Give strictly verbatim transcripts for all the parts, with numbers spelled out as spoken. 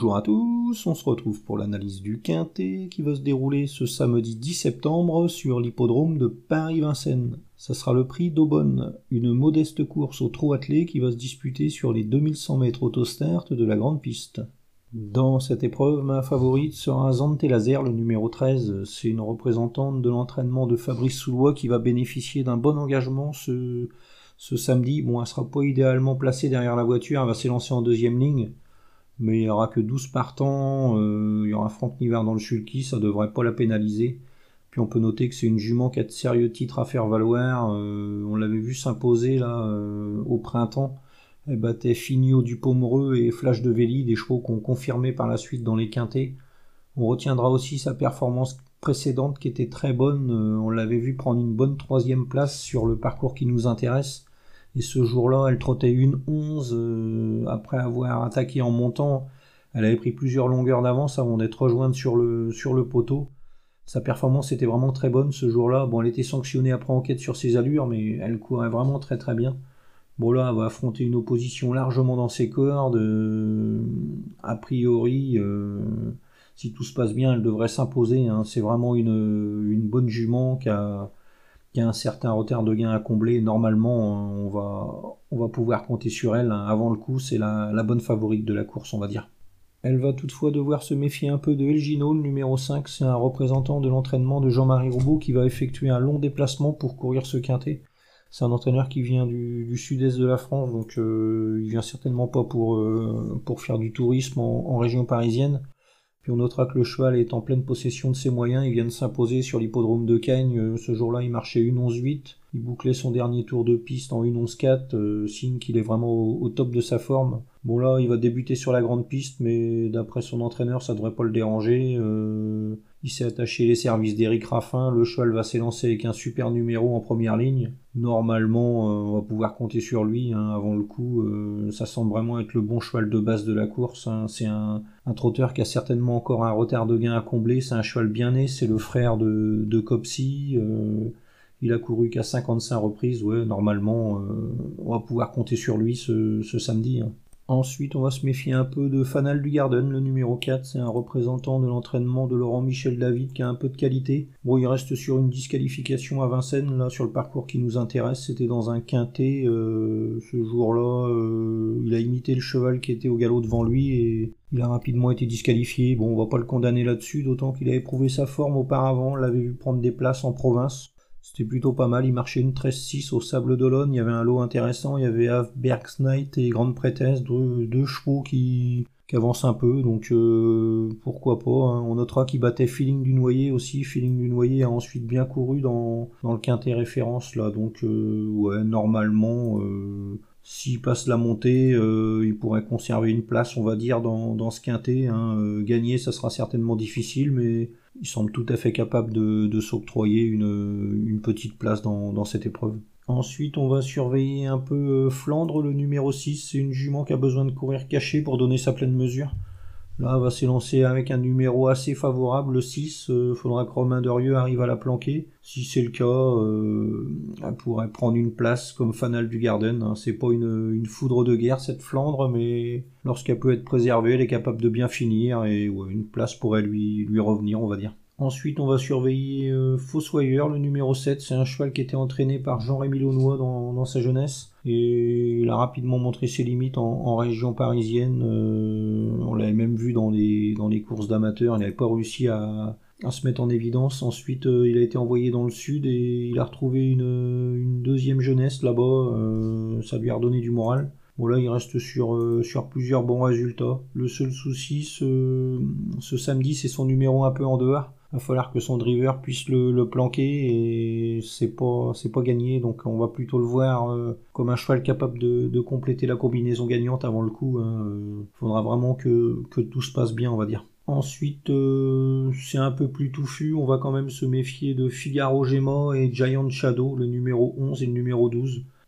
Bonjour à tous, on se retrouve pour l'analyse du Quintet qui va se dérouler ce samedi dix septembre sur l'hippodrome de Paris-Vincennes. Ça sera le prix d'Aubonne, une modeste course au trot attelé qui va se disputer sur les deux mille cent mètres auto-start de la grande piste. Dans cette épreuve, ma favorite sera Zante Laser, le numéro treize. C'est une représentante de l'entraînement de Fabrice Soulois qui va bénéficier d'un bon engagement ce, ce samedi. Bon, elle sera pas idéalement placée derrière la voiture, elle va s'élancer en deuxième ligne. Mais il n'y aura que douze partants, euh, il y aura Franck Nivard dans le sulky, ça devrait pas la pénaliser. Puis on peut noter que c'est une jument qui a de sérieux titres à faire valoir. Euh, on l'avait vu s'imposer là euh, au printemps. Elle battait Fignot du Pomereux et Flash de Vély, des chevaux qu'on confirmé par la suite dans les quintets. On retiendra aussi sa performance précédente qui était très bonne. Euh, on l'avait vu prendre une bonne troisième place sur le parcours qui nous intéresse. Et ce jour-là, elle trottait une onze euh, après avoir attaqué en montant. Elle avait pris plusieurs longueurs d'avance avant d'être rejointe sur le, sur le poteau. Sa performance était vraiment très bonne ce jour-là. Bon, elle était sanctionnée après enquête sur ses allures, mais elle courait vraiment très très bien. Bon, là, elle va affronter une opposition largement dans ses cordes. Euh, a priori, euh, si tout se passe bien, elle devrait s'imposer. Hein. C'est vraiment une, une bonne jument qui a... Il y a un certain retard de gain à combler. Normalement, on va, on va pouvoir compter sur elle. Avant le coup, c'est la, la bonne favorite de la course, on va dire. Elle va toutefois devoir se méfier un peu de Elgino, le numéro cinq. C'est un représentant de l'entraînement de Jean-Marie Roubaud qui va effectuer un long déplacement pour courir ce quintet. C'est un entraîneur qui vient du, du sud-est de la France, donc euh, il vient certainement pas pour, euh, pour faire du tourisme en, en région parisienne. Puis on notera que le cheval est en pleine possession de ses moyens, il vient de s'imposer sur l'hippodrome de Cagnes, ce jour-là il marchait une onze huit, il bouclait son dernier tour de piste en une onze quatre, euh, signe qu'il est vraiment au, au top de sa forme. Bon là il va débuter sur la grande piste, mais d'après son entraîneur ça devrait pas le déranger, euh, il s'est attaché les services d'Éric Raffin, le cheval va s'élancer avec un super numéro en première ligne. Normalement euh, on va pouvoir compter sur lui, hein, avant le coup, euh, ça semble vraiment être le bon cheval de base de la course, hein. C'est un, un trotteur qui a certainement encore un retard de gain à combler, c'est un cheval bien né, c'est le frère de, de Copsy, euh, il a couru qu'à cinquante-cinq reprises, ouais, normalement euh, on va pouvoir compter sur lui ce, ce samedi, hein. Ensuite, on va se méfier un peu de Fanal du Garden, le numéro quatre. C'est un représentant de l'entraînement de Laurent-Michel David qui a un peu de qualité. Bon, il reste sur une disqualification à Vincennes, là, sur le parcours qui nous intéresse. C'était dans un quintet. Euh, ce jour-là, euh, il a imité le cheval qui était au galop devant lui et il a rapidement été disqualifié. Bon, on va pas le condamner là-dessus, d'autant qu'il avait prouvé sa forme auparavant. On l'avait vu prendre des places en province. C'était plutôt pas mal, il marchait une treize six au Sable d'Olonne, il y avait un lot intéressant, il y avait Bergsnight et Grande Prêtresse, deux, deux chevaux qui, qui avancent un peu, donc euh, pourquoi pas, hein. On notera qu'il battait Feeling du Noyer aussi, Feeling du Noyer a ensuite bien couru dans, dans le quintet référence là, donc euh, ouais, normalement, euh, s'il passe la montée, euh, il pourrait conserver une place, on va dire, dans, dans ce quintet, hein. Euh, gagner, ça sera certainement difficile, mais il semble tout à fait capable de, de s'octroyer une, une petite place dans, dans cette épreuve. Ensuite, on va surveiller un peu Flandre, le numéro six. C'est une jument qui a besoin de courir caché pour donner sa pleine mesure. Là, elle va s'élancer avec un numéro assez favorable, le six. Il euh, faudra que Romain Derieux arrive à la planquer. Si c'est le cas, euh, elle pourrait prendre une place comme Fanal du Garden, hein. C'est pas une, une foudre de guerre, cette Flandre, mais lorsqu'elle peut être préservée, elle est capable de bien finir, et ouais, une place pourrait lui, lui revenir, on va dire. Ensuite, on va surveiller euh, Fossoyeur, le numéro sept. C'est un cheval qui était entraîné par Jean-Rémy Launois dans, dans sa jeunesse. Et il a rapidement montré ses limites en, en région parisienne. Euh, on l'avait même vu dans les, dans les courses d'amateurs. Il n'avait pas réussi à, à se mettre en évidence. Ensuite, euh, il a été envoyé dans le sud et il a retrouvé une, une deuxième jeunesse là-bas. Euh, ça lui a redonné du moral. Bon là il reste sur, euh, sur plusieurs bons résultats. Le seul souci ce, ce samedi c'est son numéro un peu en dehors. Il va falloir que son driver puisse le, le planquer et c'est pas, c'est pas gagné, donc on va plutôt le voir euh, comme un cheval capable de, de compléter la combinaison gagnante avant le coup, hein. Il faudra vraiment que, que tout se passe bien, on va dire. Ensuite, euh, c'est un peu plus touffu, on va quand même se méfier de Figaro Gemma et Giant Shadow, le numéro onze et le numéro douze.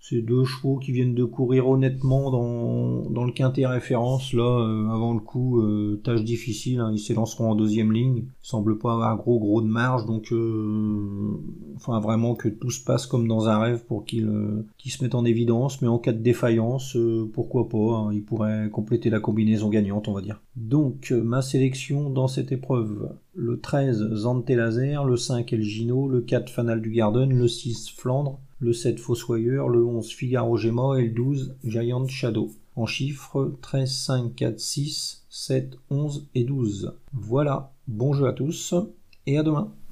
C'est deux chevaux qui viennent de courir honnêtement dans, dans le quintet référence. Là, euh, avant le coup, euh, tâche difficile, hein, ils s'élanceront en deuxième ligne. Il semble pas avoir gros gros de marge, donc euh, enfin vraiment que tout se passe comme dans un rêve pour qu'ils euh, qu'ils se mettent en évidence. Mais en cas de défaillance, euh, pourquoi pas, hein, ils pourraient compléter la combinaison gagnante, on va dire. Donc, euh, ma sélection dans cette épreuve. Le treize, Zante Laser, le cinq, El Gino, le quatre, Fanal du Garden, le six, Flandre, le sept, Fossoyeur, le onze, Figaro Gemma et le douze, Giant Shadow. En chiffres, treize, cinq, quatre, six, sept, onze et douze. Voilà, bon jeu à tous et à demain.